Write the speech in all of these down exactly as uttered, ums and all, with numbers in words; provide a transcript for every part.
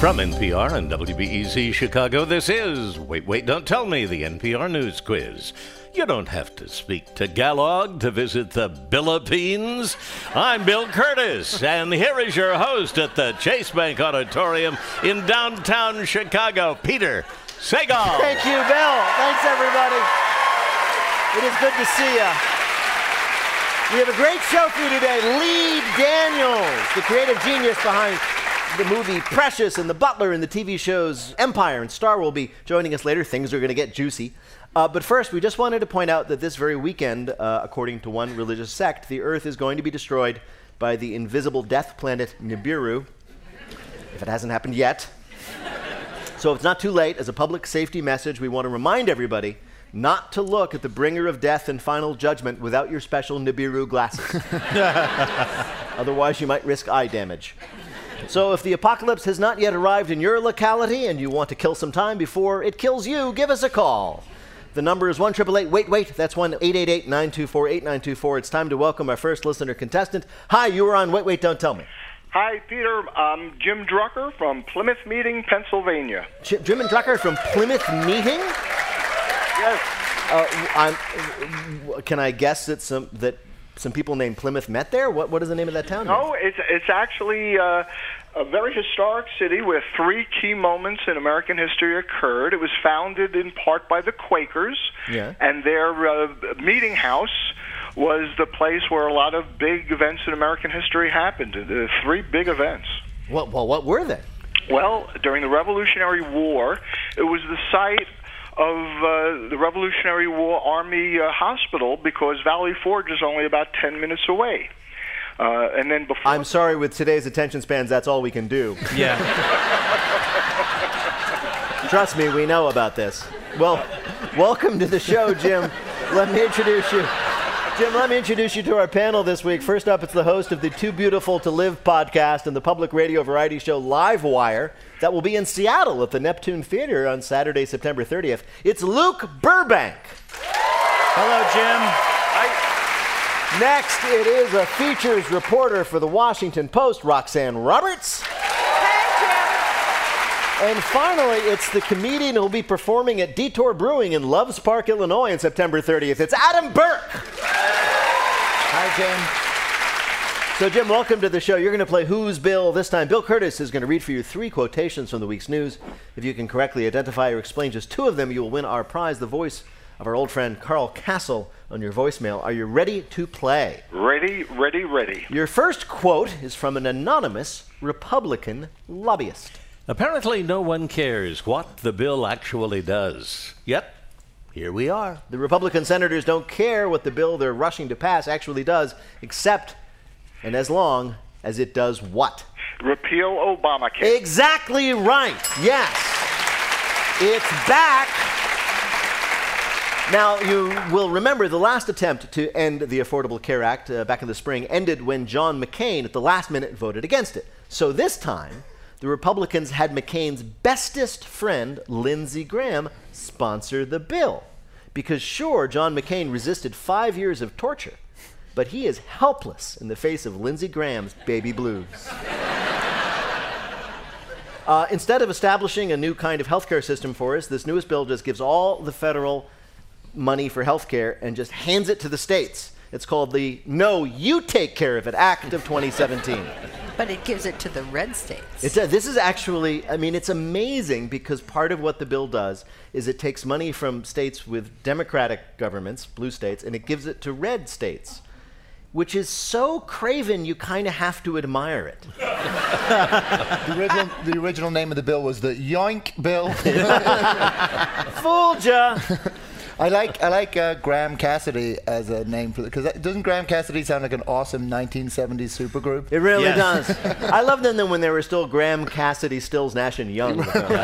From N P R and W B E Z Chicago, this is Wait, Wait, Don't Tell Me, the N P R News Quiz. You don't have to speak Tagalog to visit the Philippines. I'm Bill Curtis, and here is your host at the Chase Bank Auditorium in downtown Chicago, Peter Sagal. Thank you, Bill. Thanks, everybody. It is good to see you. We have a great show for you today. Lee Daniels, the creative genius behind the movie Precious and The Butler and the T V shows Empire and Star, will be joining us later. Things are going to get juicy. Uh, but first, we just wanted to point out that this very weekend, uh, according to one religious sect, the Earth is going to be destroyed by the invisible death planet Nibiru, if it hasn't happened yet. So if it's not too late, as a public safety message, we want to remind everybody not to look at the bringer of death and final judgment without your special Nibiru glasses. Otherwise, you might risk eye damage. So if the apocalypse has not yet arrived in your locality and you want to kill some time before it kills you, give us a call. The number is one eight eight eight, wait, wait. That's one eight eight eight, nine two four, eight nine two four. It's time to welcome our first listener contestant. Hi, you were on Wait, Wait, Don't Tell Me. Hi, Peter. I'm Jim Drucker from Plymouth Meeting, Pennsylvania. J- Jim and Drucker from Plymouth Meeting? Yes. Uh, I'm, can I guess that some that some people named Plymouth met there? What What is the name of that town? No, it's, it's actually uh, a very historic city where three key moments in American history occurred. It was founded in part by the Quakers, yeah. and their uh, meeting house was the place where a lot of big events in American history happened. The three big events. What, well, what were they? Well, during the Revolutionary War, it was the site of uh, the Revolutionary War Army uh, Hospital, because Valley Forge is only about ten minutes away. Uh, and then before... I'm sorry, with today's attention spans, that's all we can do. Yeah. Trust me, we know about this. Well, welcome to the show, Jim. Let me introduce you. Jim, let me introduce you to our panel this week. First up, it's the host of the Too Beautiful to Live podcast and the public radio variety show Live Wire that will be in Seattle at the Neptune Theater on Saturday, September thirtieth. It's Luke Burbank. Hello, Jim. Hi. Next, it is a features reporter for the Washington Post, Roxanne Roberts. Hey, And finally, it's the comedian who will be performing at Detour Brewing in Loves Park, Illinois on September thirtieth. It's Adam Burke. Hi, Jim. So, Jim, welcome to the show. You're going to play Who's Bill this time. Bill Curtis is going to read for you three quotations from the week's news. If you can correctly identify or explain just two of them, you will win our prize, the voice of our old friend Carl Castle, on your voicemail. Are you ready to play? Ready, ready, ready. Your first quote is from an anonymous Republican lobbyist. Apparently no one cares what the bill actually does. Yet, here we are. The Republican senators don't care what the bill they're rushing to pass actually does, except and as long as it does what? Repeal Obamacare. Exactly right. Yes. It's back. Now, you will remember the last attempt to end the Affordable Care Act uh, back in the spring ended when John McCain at the last minute voted against it. So this time, the Republicans had McCain's bestest friend, Lindsey Graham, sponsor the bill. Because sure, John McCain resisted five years of torture, but he is helpless in the face of Lindsey Graham's baby blues. uh, instead of establishing a new kind of healthcare system for us, this newest bill just gives all the federal money for healthcare and just hands it to the states. It's called the No, You Take Care of It Act of twenty seventeen. but it gives it to the red states. It's a, this is actually, I mean, it's amazing because part of what the bill does is it takes money from states with Democratic governments, blue states, and it gives it to red states, which is so craven you kind of have to admire it. the, original, the original name of the bill was the Yoink Bill. Fooled ya! I like I like uh, Graham Cassidy as a name for it, because doesn't Graham Cassidy sound like an awesome nineteen seventies supergroup? It really Yes. does. I loved them then when they were still Graham, Cassidy, Stills, Nash, and Young.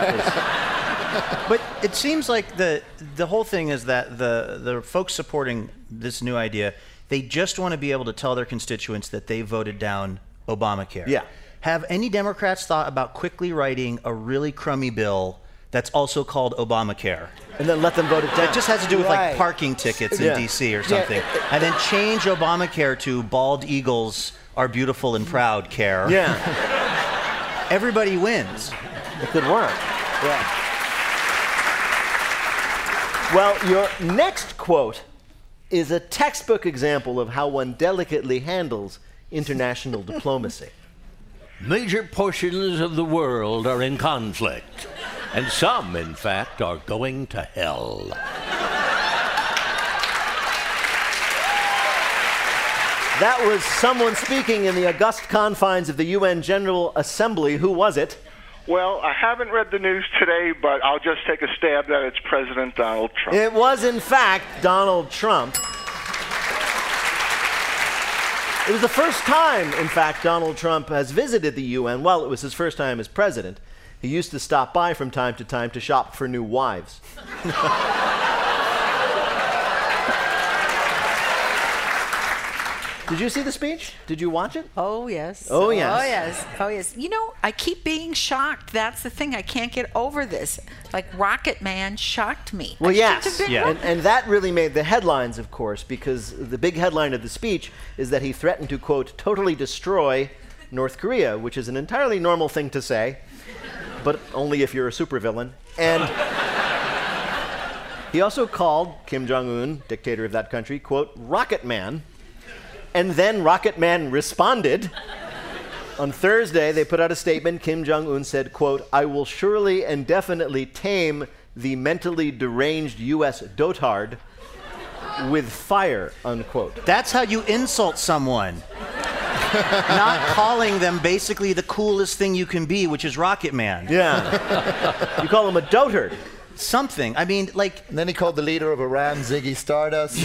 But it seems like the the whole thing is that the the folks supporting this new idea, they just want to be able to tell their constituents that they voted down Obamacare. Yeah. Have any Democrats thought about quickly writing a really crummy bill that's also called Obamacare? And then let them vote it down. It just has to do with Right. like parking tickets Yeah. in D C or something. And then change Obamacare to bald eagles are beautiful and proud care. Yeah. Everybody wins. It could work. Yeah. Well, your next quote is a textbook example of how one delicately handles international diplomacy. Major portions of the world are in conflict, and some, in fact, are going to hell. That was someone speaking in the august confines of the U N General Assembly. Who was it? Well, I haven't read the news today, but I'll just take a stab that it's President Donald Trump. It was, in fact, Donald Trump. It was the first time, in fact, Donald Trump has visited the U N. Well, it was his first time as president. He used to stop by from time to time to shop for new wives. Did you see the speech? Did you watch it? Oh, yes. Oh, yes. Oh, yes. Oh, yes. You know, I keep being shocked. That's the thing. I can't get over this. Like, Rocket Man shocked me. Well, I yes. shouldn't have been Yeah. wrong. And, and that really made the headlines, of course, because the big headline of the speech is that he threatened to, quote, totally destroy North Korea, which is an entirely normal thing to say, but only if you're a supervillain. And he also called Kim Jong-un, dictator of that country, quote, Rocket Man. And then Rocket Man responded. On Thursday, they put out a statement. Kim Jong-un said, quote, I will surely and definitely tame the mentally deranged U S dotard with fire, unquote. That's how you insult someone. Not calling them basically the coolest thing you can be, which is Rocket Man. Yeah. You call him a dotard. Something. I mean, like... And then he called the leader of Iran Ziggy Stardust.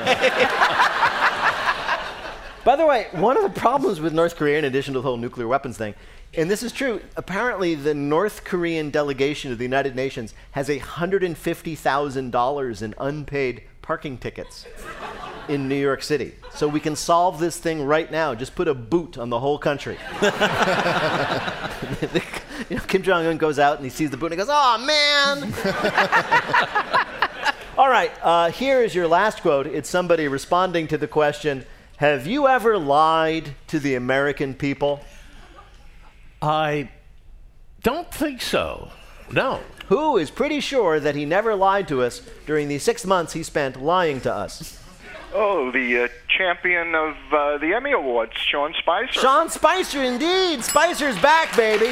By the way, one of the problems with North Korea, in addition to the whole nuclear weapons thing, and this is true, apparently the North Korean delegation of the United Nations has one hundred fifty thousand dollars in unpaid parking tickets in New York City. So we can solve this thing right now. Just put a boot on the whole country. You know, Kim Jong-un goes out and he sees the boot and he goes, oh, man! All right, uh, here is your last quote. It's somebody responding to the question, have you ever lied to the American people? I don't think so. No. Who is pretty sure that he never lied to us during the six months he spent lying to us? Oh, the uh, champion of uh, the Emmy Awards, Sean Spicer. Sean Spicer, indeed. Spicer's back, baby.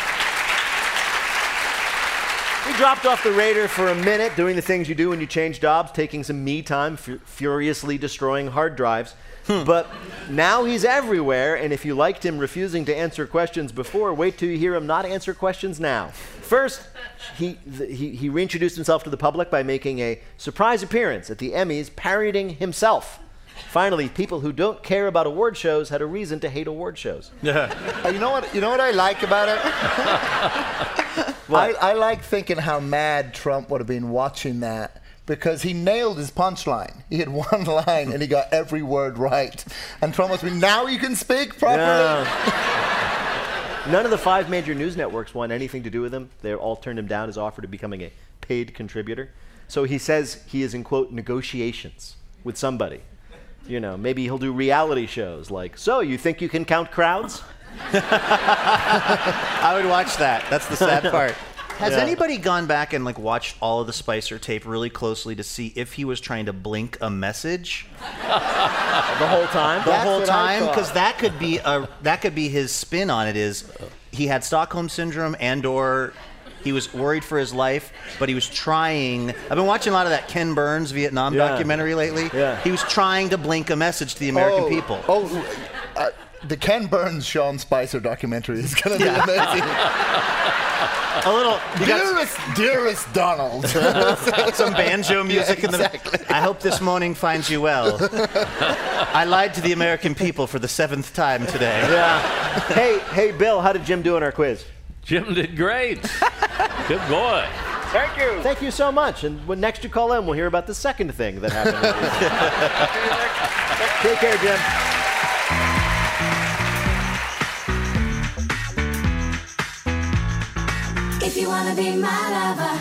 We dropped off the radar for a minute, doing the things you do when you change jobs, taking some me time, fu- furiously destroying hard drives. Hmm. But now he's everywhere, and if you liked him refusing to answer questions before, wait till you hear him not answer questions now. First, he, th- he, he reintroduced himself to the public by making a surprise appearance at the Emmys, parodying himself. Finally, people who don't care about award shows had a reason to hate award shows. Uh, you know what? You know what I like about it? I, I like thinking how mad Trump would have been watching that, because he nailed his punchline. He had one line and he got every word right. And Trump must be, now you can speak properly. Yeah. None of the five major news networks want anything to do with him. They all turned him down his offer to becoming a paid contributor. So he says he is in, quote, negotiations with somebody. You know, maybe he'll do reality shows like, so you think you can count crowds? I would watch that. That's the sad part. Has Yeah. anybody gone back and like watched all of the Spicer tape really closely to see if he was trying to blink a message The whole time? the That's whole what I time? thought. Because that could be a that could be his spin on it. Is he had Stockholm syndrome and or he was worried for his life, but he was trying. I've been watching a lot of that Ken Burns Vietnam Yeah. documentary lately. Yeah. He was trying to blink a message to the American oh, people. Oh, uh, the Ken Burns Sean Spicer documentary is going to be amazing. A little. You got Dearest, dearest Donald. some banjo music in the. exactly. I hope this morning finds you well. I lied to the American people for the seventh time today. Yeah. Hey, hey, Bill, how did Jim do in our quiz? Jim did great. Good boy. Thank you. Thank you so much. And when next you call in, we'll hear about the second thing that happened. Take care, Jim. If you wanna be my lover,